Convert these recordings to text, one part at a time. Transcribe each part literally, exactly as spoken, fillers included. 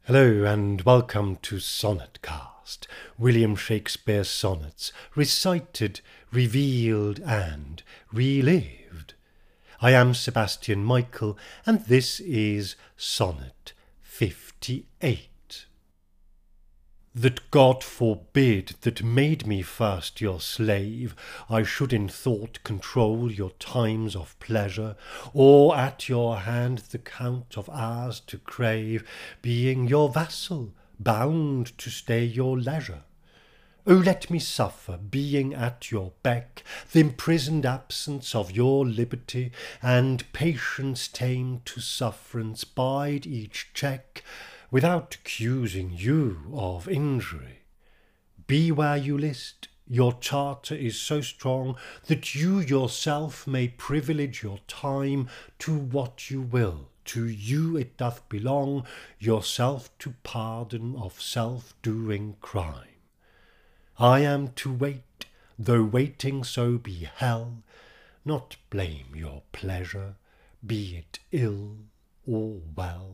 Hello and welcome to Sonnetcast, William Shakespeare's sonnets, recited, revealed and relived. I am Sebastian Michael and this is Sonnet fifty-eight. That God forbid that made me first your slave, I should in thought control your times of pleasure, or at your hand the count of hours to crave, being your vassal, bound to stay your leisure. O let me suffer, being at your beck, the imprisoned absence of your liberty, and patience tamed to sufferance bide each check, without accusing you of injury. Be where you list, your charter is so strong, that you yourself may privilege your time to what you will. To you it doth belong, yourself to pardon of self-doing crime. I am to wait, though waiting so be hell, not blame your pleasure, be it ill or well.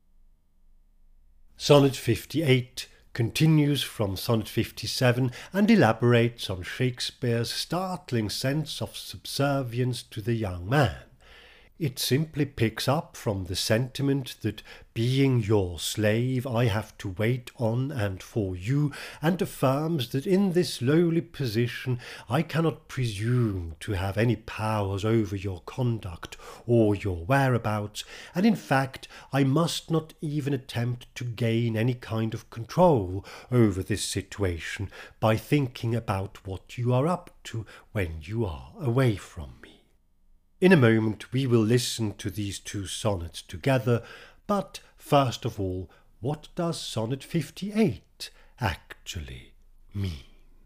Sonnet fifty-eight continues from Sonnet fifty-seven and elaborates on Shakespeare's startling sense of subservience to the young man. It simply picks up from the sentiment that, being your slave, I have to wait on and for you, and affirms that in this lowly position I cannot presume to have any powers over your conduct or your whereabouts, and in fact I must not even attempt to gain any kind of control over this situation by thinking about what you are up to when you are away from me. In a moment we will listen to these two sonnets together, but first of all, what does Sonnet fifty-eight actually mean?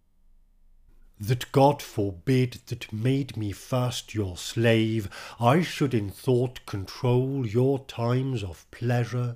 That God forbid that made me first your slave, I should in thought control your times of pleasure.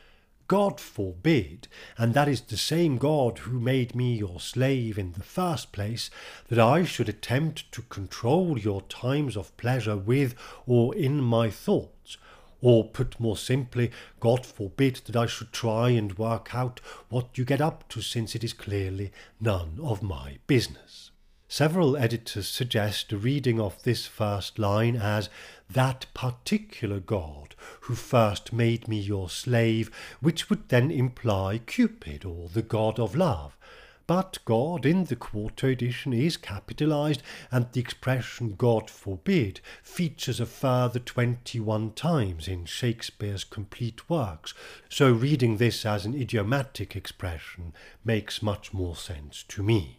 God forbid, and that is the same God who made me your slave in the first place, that I should attempt to control your times of pleasure with or in my thoughts. Or put more simply, God forbid that I should try and work out what you get up to, since it is clearly none of my business. Several editors suggest a reading of this first line as that particular God who first made me your slave, which would then imply Cupid or the god of love. But God in the quarto edition is capitalized, and the expression God forbid features a further twenty-one times in Shakespeare's complete works, so reading this as an idiomatic expression makes much more sense to me.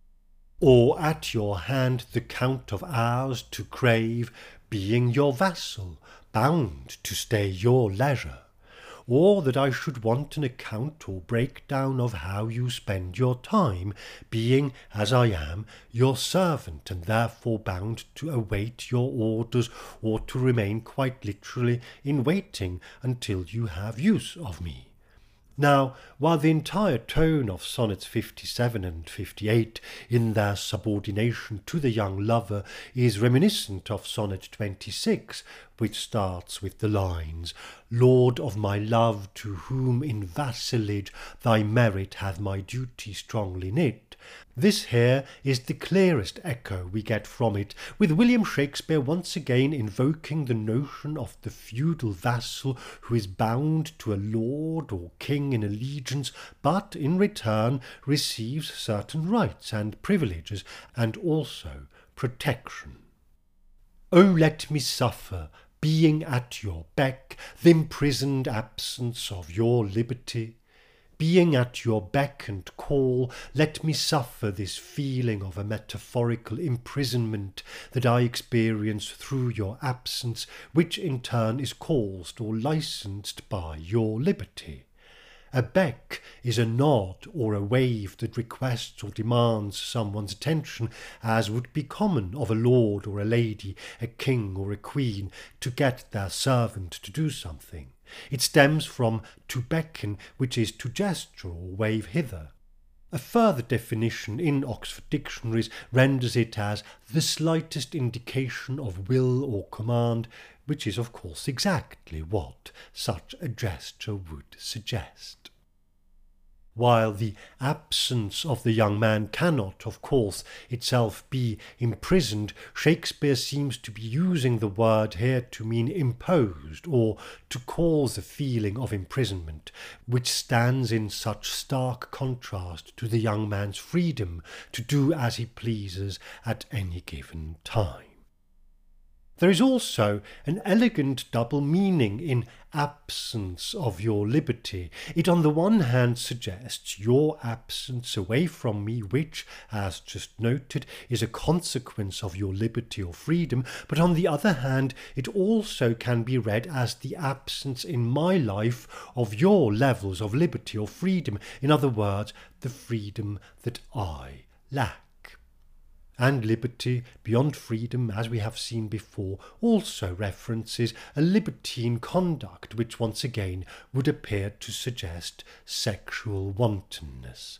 Or at your hand the count of hours to crave, being your vassal, bound to stay your leisure. Or that I should want an account or breakdown of how you spend your time, being, as I am, your servant, and therefore bound to await your orders, or to remain quite literally in waiting until you have use of me. Now, while the entire tone of Sonnets fifty-seven and fifty-eight in their subordination to the young lover is reminiscent of Sonnet twenty-six, which starts with the lines, Lord of my love, to whom in vassalage thy merit hath my duty strongly knit, this here is the clearest echo we get from it, with William Shakespeare once again invoking the notion of the feudal vassal who is bound to a lord or king in allegiance, but in return receives certain rights and privileges, and also protection. O let me suffer, being at your beck, the imprisoned absence of your liberty. Being at your beck and call, let me suffer this feeling of a metaphorical imprisonment that I experience through your absence, which in turn is caused or licensed by your liberty. A beck is a nod or a wave that requests or demands someone's attention, as would be common of a lord or a lady, a king or a queen, to get their servant to do something. It stems from to beckon, which is to gesture or wave hither. A further definition in Oxford Dictionaries renders it as the slightest indication of will or command, which is of course exactly what such a gesture would suggest. While the absence of the young man cannot, of course, itself be imprisoned, Shakespeare seems to be using the word here to mean imposed, or to cause a feeling of imprisonment, which stands in such stark contrast to the young man's freedom to do as he pleases at any given time. There is also an elegant double meaning in absence of your liberty. It on the one hand suggests your absence away from me, which, as just noted, is a consequence of your liberty or freedom, but on the other hand it also can be read as the absence in my life of your levels of liberty or freedom, in other words, the freedom that I lack. And liberty, beyond freedom, as we have seen before, also references a libertine conduct which once again would appear to suggest sexual wantonness.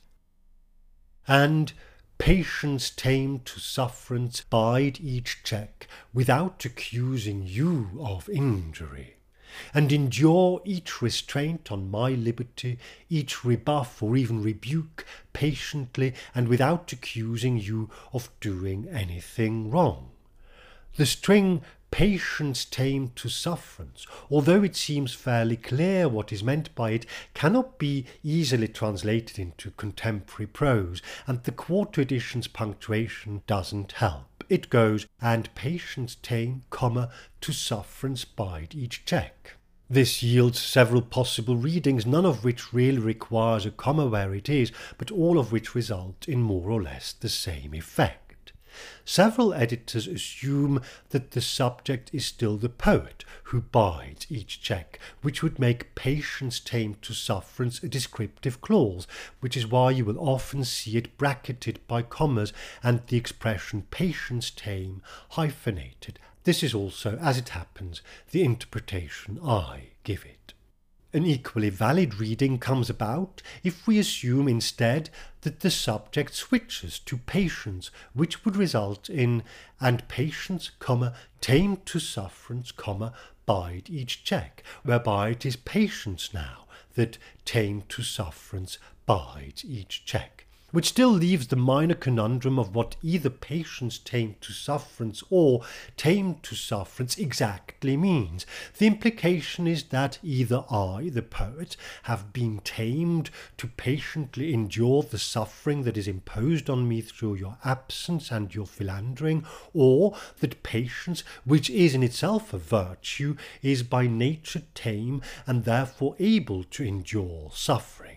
And patience tamed to sufferance bide each check, without accusing you of injury, and endure each restraint on my liberty, each rebuff or even rebuke, patiently and without accusing you of doing anything wrong. The string patience tamed to sufferance, although it seems fairly clear what is meant by it, cannot be easily translated into contemporary prose, and the Quarto edition's punctuation doesn't help. It goes, and patience tame, comma, to sufferance bide each check. This yields several possible readings, none of which really requires a comma where it is, but all of which result in more or less the same effect. Several editors assume that the subject is still the poet, who bides each check, which would make patience tamed to sufferance a descriptive clause, which is why you will often see it bracketed by commas and the expression patience tame hyphenated. This is also, as it happens, the interpretation I give it. An equally valid reading comes about if we assume instead that the subject switches to patience, which would result in and patience, comma, tamed to sufferance, comma, bide each check, whereby it is patience now that tamed to sufferance bides each check, which still leaves the minor conundrum of what either patience tamed to sufferance or tamed to sufferance exactly means. The implication is that either I, the poet, have been tamed to patiently endure the suffering that is imposed on me through your absence and your philandering, or that patience, which is in itself a virtue, is by nature tame and therefore able to endure suffering.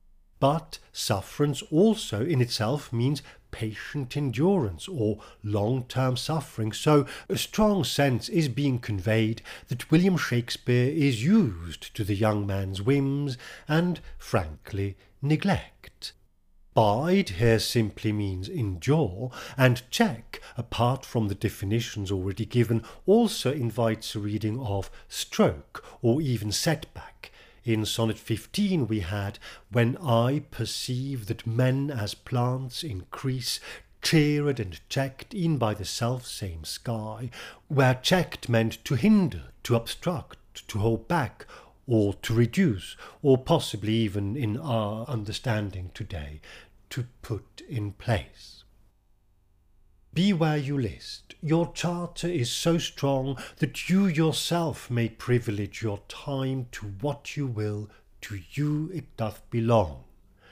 But sufferance also in itself means patient endurance or long-term suffering, so a strong sense is being conveyed that William Shakespeare is used to the young man's whims and, frankly, neglect. Bide here simply means endure, and check, apart from the definitions already given, also invites a reading of stroke or even setback. In Sonnet fifteen we had, when I perceive that men as plants increase, cheered and checked in by the self-same sky, where checked meant to hinder, to obstruct, to hold back, or to reduce, or possibly even in our understanding today, to put in place. Be where you list. Your charter is so strong that you yourself may privilege your time to what you will, to you it doth belong.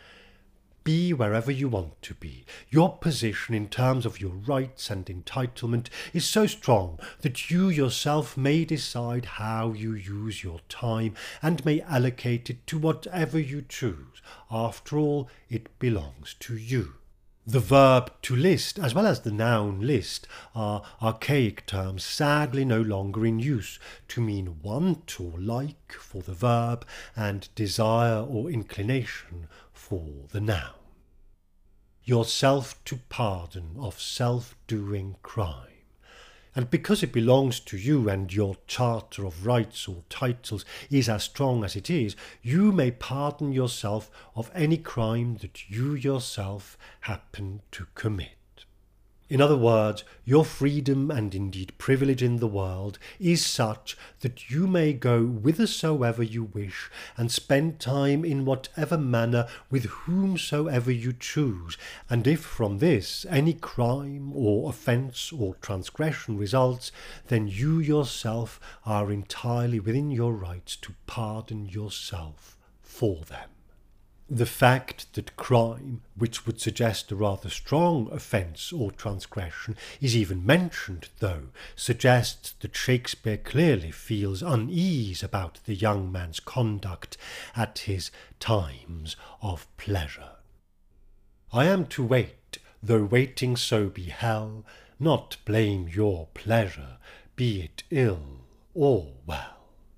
Be wherever you want to be. Your position in terms of your rights and entitlement is so strong that you yourself may decide how you use your time and may allocate it to whatever you choose. After all, it belongs to you. The verb to list, as well as the noun list, are archaic terms sadly no longer in use to mean want or like for the verb and desire or inclination for the noun. Yourself to pardon of self-doing crime. And because it belongs to you and your charter of rights or titles is as strong as it is, you may pardon yourself of any crime that you yourself happen to commit. In other words, your freedom and indeed privilege in the world is such that you may go whithersoever you wish and spend time in whatever manner with whomsoever you choose, and if from this any crime or offence or transgression results, then you yourself are entirely within your rights to pardon yourself for them. The fact that crime, which would suggest a rather strong offence or transgression, is even mentioned, though, suggests that Shakespeare clearly feels unease about the young man's conduct at his times of pleasure. I am to wait, though waiting so be hell, not blame your pleasure, be it ill or well.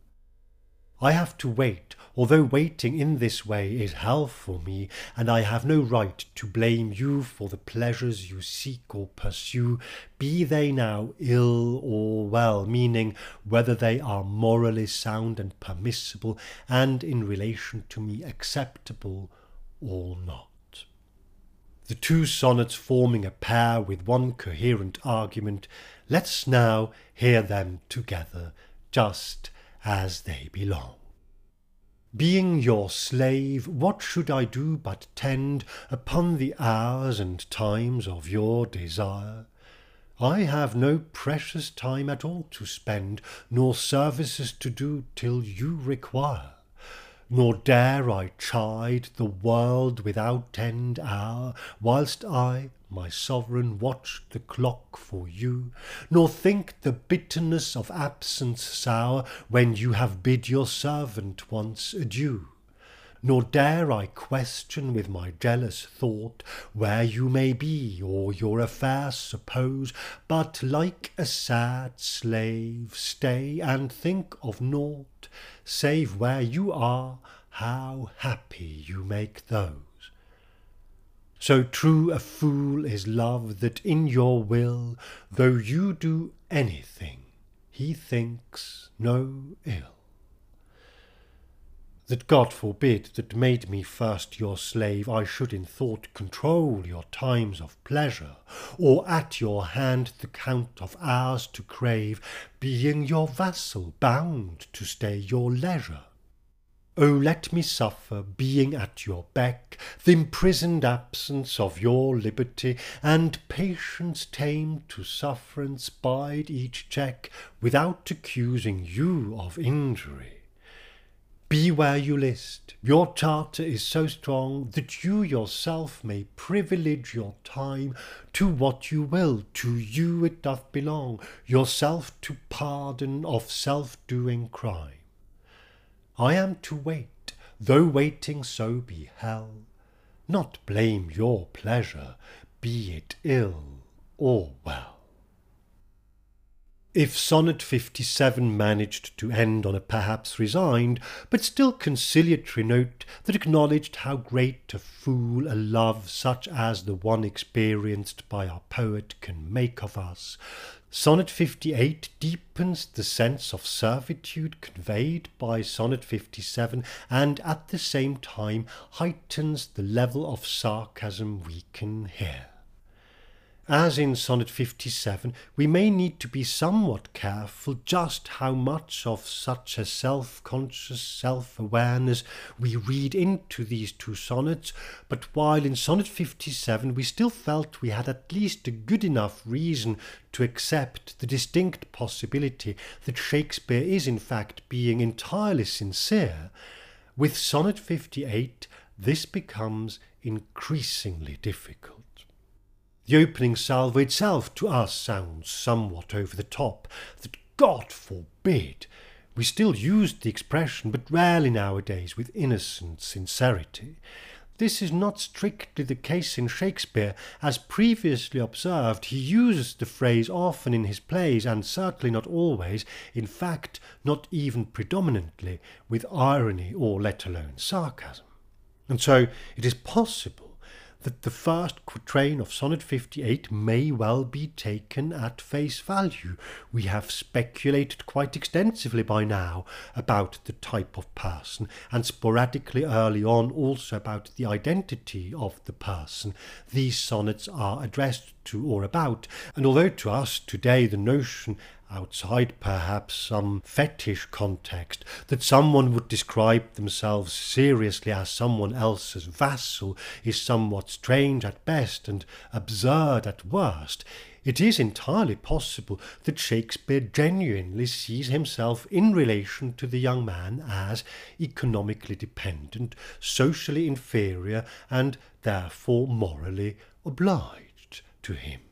I have to wait, although waiting in this way is hell for me, and I have no right to blame you for the pleasures you seek or pursue, be they now ill or well, meaning whether they are morally sound and permissible, and in relation to me acceptable or not. The two sonnets forming a pair with one coherent argument, let's now hear them together, just as they belong. Being your slave, what should I do but tend upon the hours and times of your desire? I have no precious time at all to spend, nor services to do till you require. Nor dare I chide the world without end hour, whilst I, my sovereign, watch the clock for you, nor think the bitterness of absence sour, when you have bid your servant once adieu. Nor dare I question with my jealous thought where you may be, or your affairs suppose, but like a sad slave stay and think of naught, save where you are, how happy you make those. So true a fool is love, that in your will, though you do anything, he thinks no ill. That God forbid that made me first your slave, I should in thought control your times of pleasure, or at your hand the count of hours to crave, being your vassal bound to stay your leisure. O let me suffer, being at your beck, the imprisoned absence of your liberty, and patience tamed to sufferance bide each check, without accusing you of injury. Be where you list, your charter is so strong, that you yourself may privilege your time to what you will, to you it doth belong, yourself to pardon of self-doing crime. I am to wait, though waiting so be hell, not blame your pleasure, be it ill or well. If Sonnet fifty-seven managed to end on a perhaps resigned, but still conciliatory note that acknowledged how great a fool a love such as the one experienced by our poet can make of us, Sonnet fifty-eight deepens the sense of servitude conveyed by Sonnet fifty-seven, and at the same time heightens the level of sarcasm we can hear. As in Sonnet fifty-seven, we may need to be somewhat careful just how much of such a self-conscious self-awareness we read into these two sonnets, but while in Sonnet fifty-seven we still felt we had at least a good enough reason to accept the distinct possibility that Shakespeare is in fact being entirely sincere, with Sonnet fifty-eight this becomes increasingly difficult. The opening salvo itself to us sounds somewhat over the top, that God forbid. We still use the expression, but rarely nowadays with innocent sincerity. This is not strictly the case in Shakespeare. As previously observed, he uses the phrase often in his plays, and certainly not always, in fact not even predominantly, with irony or let alone sarcasm. And so it is possible that the first quatrain of Sonnet fifty-eight may well be taken at face value. We have speculated quite extensively by now about the type of person, and sporadically early on also about the identity of the person these sonnets are addressed to or about. And although to us today the notion, outside perhaps some fetish context, that someone would describe themselves seriously as someone else's vassal is somewhat strange at best and absurd at worst, it is entirely possible that Shakespeare genuinely sees himself in relation to the young man as economically dependent, socially inferior, and therefore morally obliged to him.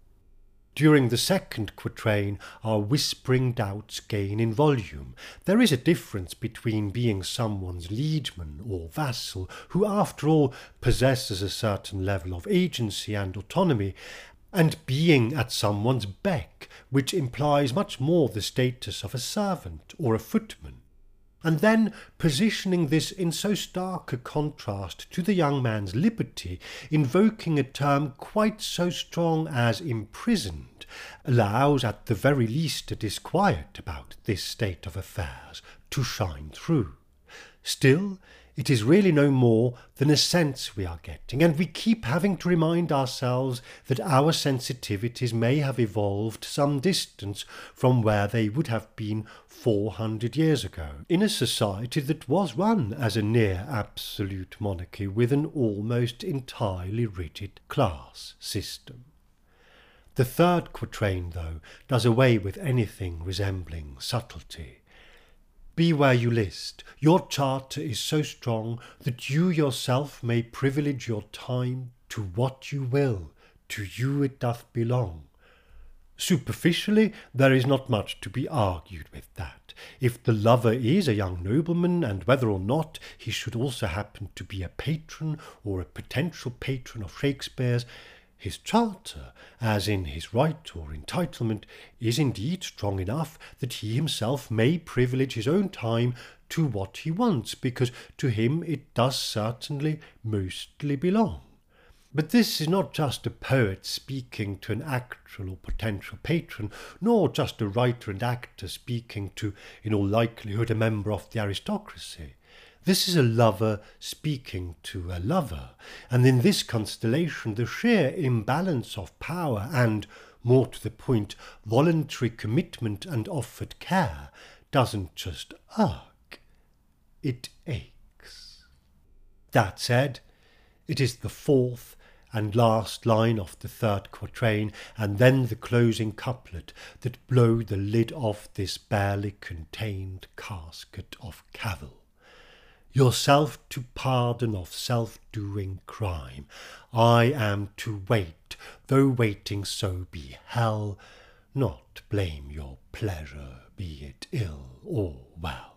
During the second quatrain, our whispering doubts gain in volume. There is a difference between being someone's liegeman or vassal, who after all possesses a certain level of agency and autonomy, and being at someone's beck, which implies much more the status of a servant or a footman. And then positioning this in so stark a contrast to the young man's liberty, invoking a term quite so strong as imprisoned, allows at the very least a disquiet about this state of affairs to shine through. Still, it is really no more than a sense we are getting, and we keep having to remind ourselves that our sensitivities may have evolved some distance from where they would have been four hundred years ago, in a society that was run as a near-absolute monarchy with an almost entirely rigid class system. The third quatrain, though, does away with anything resembling subtlety. Be where you list, your charter is so strong that you yourself may privilege your time to what you will, to you it doth belong. Superficially, there is not much to be argued with that. If the lover is a young nobleman, and whether or not he should also happen to be a patron or a potential patron of Shakespeare's, his charter, as in his right or entitlement, is indeed strong enough that he himself may privilege his own time to what he wants, because to him it does certainly mostly belong. But this is not just a poet speaking to an actual or potential patron, nor just a writer and actor speaking to, in all likelihood, a member of the aristocracy. This is a lover speaking to a lover, and in this constellation the sheer imbalance of power and, more to the point, voluntary commitment and offered care doesn't just irk, it aches. That said, it is the fourth and last line of the third quatrain, and then the closing couplet, that blow the lid off this barely contained casket of cavil. Yourself to pardon of self-doing crime, I am to wait, though waiting so be hell, not blame your pleasure, be it ill or well.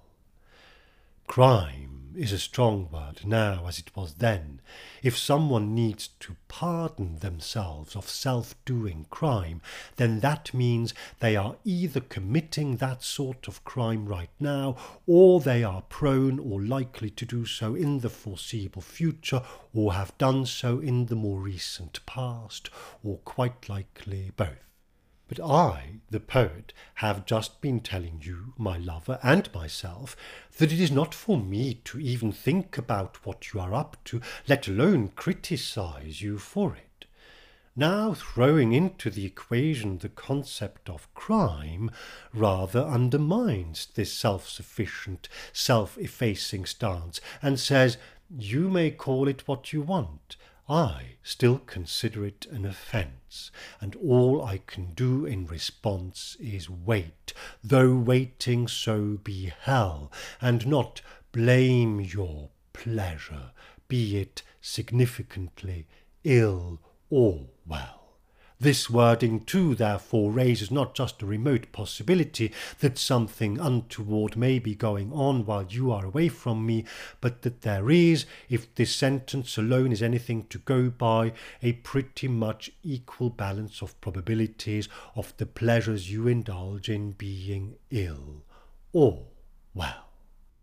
Crime is a strong word now as it was then. If someone needs to pardon themselves of self-doing crime, then that means they are either committing that sort of crime right now, or they are prone or likely to do so in the foreseeable future, or have done so in the more recent past, or quite likely both. But I, the poet, have just been telling you, my lover, and myself, that it is not for me to even think about what you are up to, let alone criticise you for it. Now throwing into the equation the concept of crime rather undermines this self-sufficient, self-effacing stance, and says, you may call it what you want, I still consider it an offence, and all I can do in response is wait, though waiting so be hell, and not blame your pleasure, be it significantly ill or well. This wording too, therefore, raises not just a remote possibility that something untoward may be going on while you are away from me, but that there is, if this sentence alone is anything to go by, a pretty much equal balance of probabilities of the pleasures you indulge in being ill or well.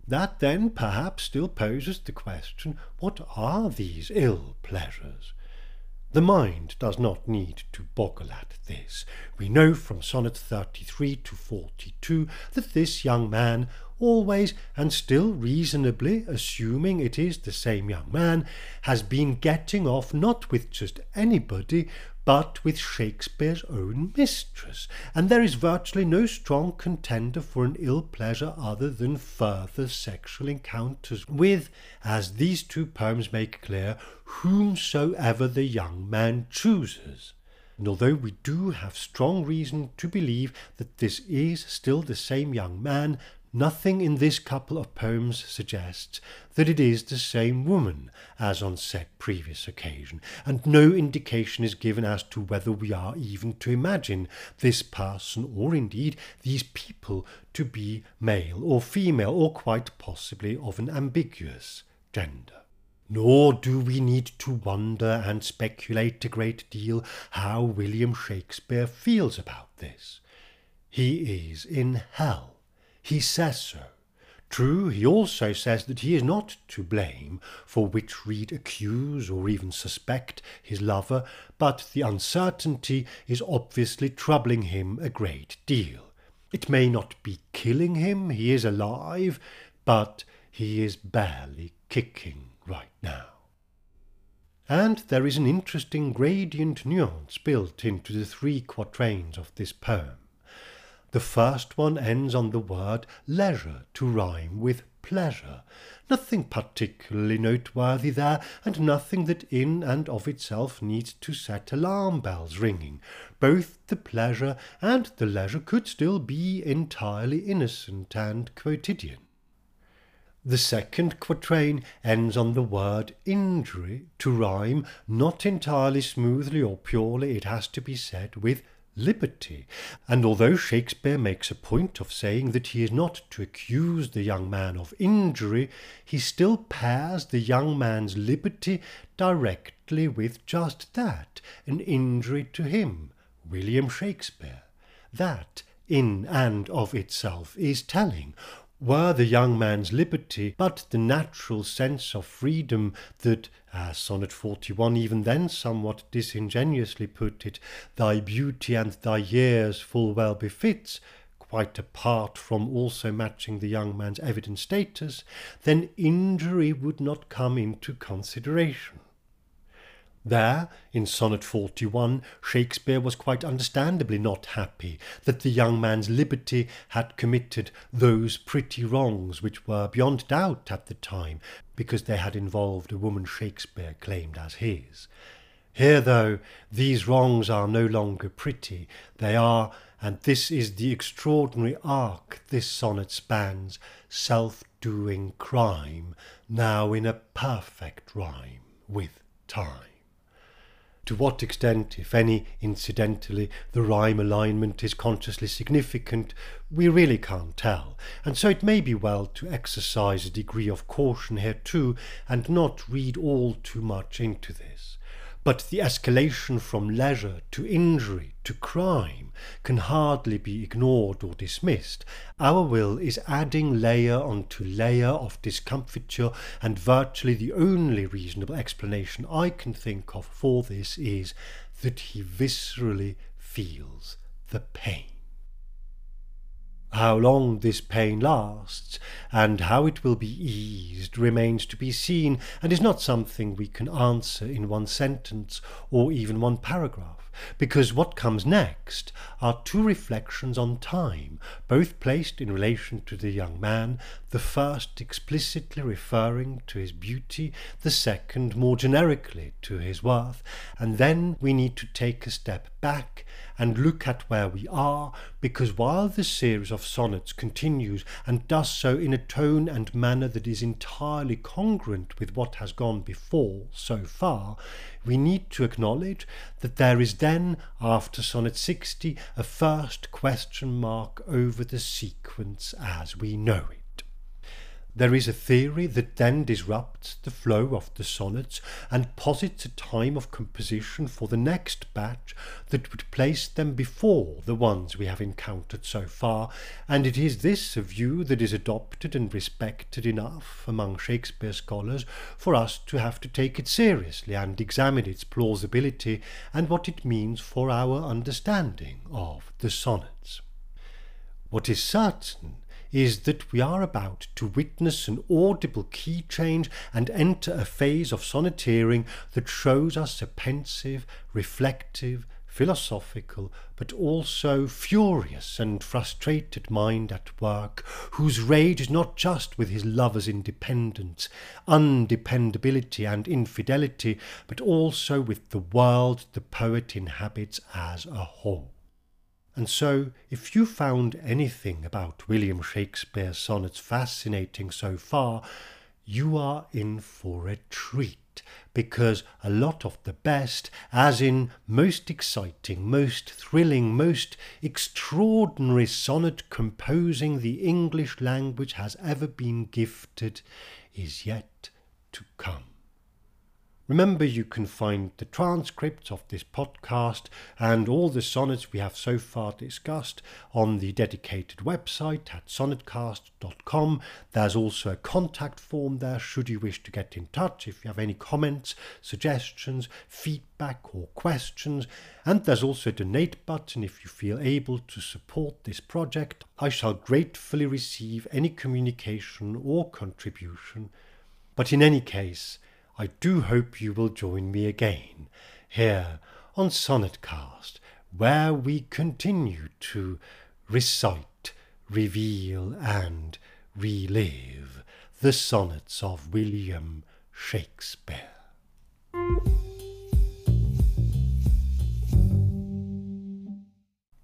That then perhaps still poses the question, what are these ill pleasures? The mind does not need to boggle at this. We know from Sonnet thirty-three to forty-two that this young man, always and still reasonably assuming it is the same young man, has been getting off not with just anybody, but with Shakespeare's own mistress, and there is virtually no strong contender for an ill pleasure other than further sexual encounters with, as these two poems make clear, whomsoever the young man chooses. And although we do have strong reason to believe that this is still the same young man, nothing in this couple of poems suggests that it is the same woman as on said previous occasion, and no indication is given as to whether we are even to imagine this person, or indeed these people, to be male or female, or quite possibly of an ambiguous gender. Nor do we need to wonder and speculate a great deal how William Shakespeare feels about this. He is in hell. He says so. True, he also says that he is not to blame for which read accuse or even suspect his lover, but the uncertainty is obviously troubling him a great deal. It may not be killing him, he is alive, but he is barely kicking right now. And there is an interesting gradient nuance built into the three quatrains of this poem. The first one ends on the word leisure to rhyme with pleasure. Nothing particularly noteworthy there, and nothing that in and of itself needs to set alarm bells ringing. Both the pleasure and the leisure could still be entirely innocent and quotidian. The second quatrain ends on the word injury to rhyme, not entirely smoothly or purely, it has to be said, with liberty, and although Shakespeare makes a point of saying that he is not to accuse the young man of injury, he still pairs the young man's liberty directly with just that, an injury to him, William Shakespeare. That, in and of itself, is telling. Were the young man's liberty but the natural sense of freedom that, as Sonnet forty-one even then somewhat disingenuously put it, thy beauty and thy years full well befits, quite apart from also matching the young man's evident status, then injury would not come into consideration. There, in Sonnet forty-one, Shakespeare was quite understandably not happy that the young man's liberty had committed those pretty wrongs which were beyond doubt at the time, because they had involved a woman Shakespeare claimed as his. Here, though, these wrongs are no longer pretty. They are, and this is the extraordinary arc this sonnet spans, self-doing crime, now in a perfect rhyme with time. To what extent, if any, incidentally, the rhyme alignment is consciously significant, we really can't tell, and so it may be well to exercise a degree of caution here too, and not read all too much into this. But the escalation from leisure to injury to crime can hardly be ignored or dismissed. Our will is adding layer onto layer of discomfiture, and virtually the only reasonable explanation I can think of for this is that he viscerally feels the pain. How long this pain lasts, and how it will be eased, remains to be seen, and is not something we can answer in one sentence or even one paragraph, because what comes next are two reflections on time, both placed in relation to the young man, the first explicitly referring to his beauty, the second more generically to his worth, and then we need to take a step back and look at where we are, because while the series of sonnets continues and does so in a tone and manner that is entirely congruent with what has gone before so far, we need to acknowledge that there is then, after Sonnet sixty, a first question mark over the sequence as we know it. There is a theory that then disrupts the flow of the sonnets and posits a time of composition for the next batch that would place them before the ones we have encountered so far, and it is this view that is adopted and respected enough among Shakespeare scholars for us to have to take it seriously and examine its plausibility and what it means for our understanding of the sonnets. What is certain is that we are about to witness an audible key change and enter a phase of sonneteering that shows us a pensive, reflective, philosophical, but also furious and frustrated mind at work, whose rage is not just with his lover's independence, undependability and infidelity, but also with the world the poet inhabits as a whole. And so, if you found anything about William Shakespeare's sonnets fascinating so far, you are in for a treat, because a lot of the best, as in most exciting, most thrilling, most extraordinary sonnet composing the English language has ever been gifted, is yet to come. Remember, you can find the transcripts of this podcast and all the sonnets we have so far discussed on the dedicated website at sonnetcast dot com. There's also a contact form there should you wish to get in touch if you have any comments, suggestions, feedback or questions. And there's also a donate button if you feel able to support this project. I shall gratefully receive any communication or contribution. But in any case, I do hope you will join me again here on Sonnetcast, where we continue to recite, reveal and relive the sonnets of William Shakespeare.